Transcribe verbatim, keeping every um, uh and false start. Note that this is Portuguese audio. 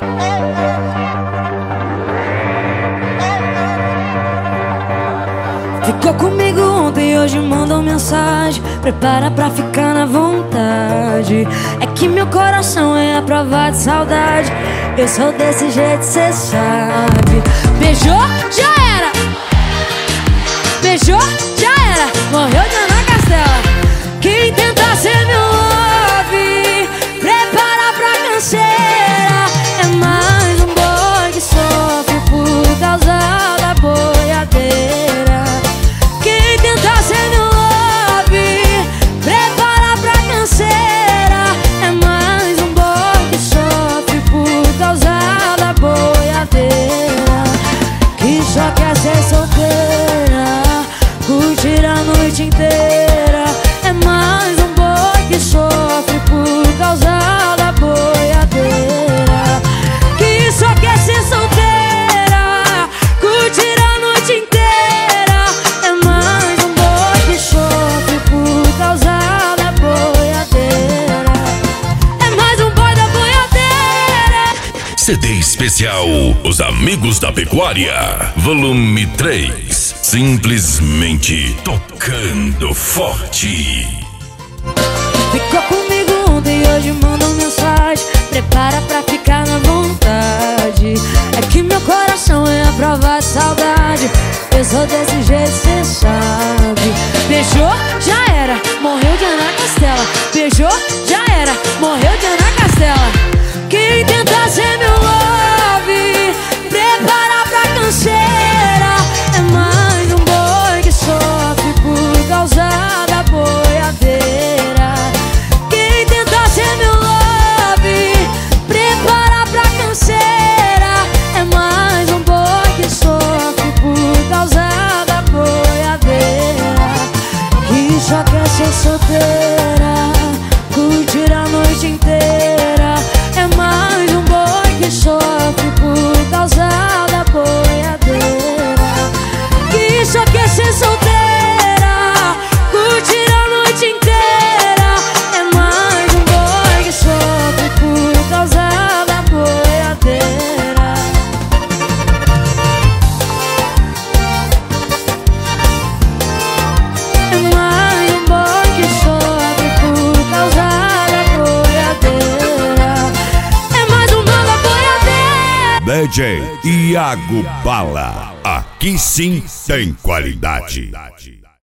Ficou comigo ontem e hoje mandou mensagem. Prepara pra ficar na vontade. É que meu coração é a prova de saudade. Eu sou desse jeito, cê sabe. Beijou, já era. Beijou, já era. Morreu de Ana Castela. Quem tenta ser meu love, prepara pra canseira. É mais um boy que sofre por causa da boiadeira. Quem tenta ser meu love, prepara pra canseira. É mais um boy que sofre por causa da boiadeira. Que só quer ser solteira, curtir a noite inteira. É mais um boy que sofre por causa da boiadeira. Que só quer ser solteira, curtir a noite inteira. É mais um boy que sofre por causa da boiadeira. É mais um boy da boiadeira. C D especial Os Amigos da Pecuária, volume três. Simplesmente tocando forte. Ficou comigo ontem e hoje mandou mensagem. Prepara pra ficar na vontade. É que meu coração é a prova de saudade. Eu sou desse jeito, cê sabe. Beijou, já era. Morreu de Ana Castela. Beijou, já era. Morreu de Ana Castela. Quem tenta ser meu love, prepara pra canseira. É mais um boy que sofre por causa da boiadeira. Quem tenta ser meu love, prepara pra canseira. É mais um boy que sofre por causa da boiadeira. Que só quer ser solteira, curtir a noite inteira. É mais um boy que sofre por causa da boiadeira. Que só quer ser solteira, curtir a noite inteira. É mais um boy que sofre por causa da boiadeira. É mais um boy que sofre por causa da boiadeira. É mais um boy da boiadeira. D J Iago Bala, aqui sim tem qualidade.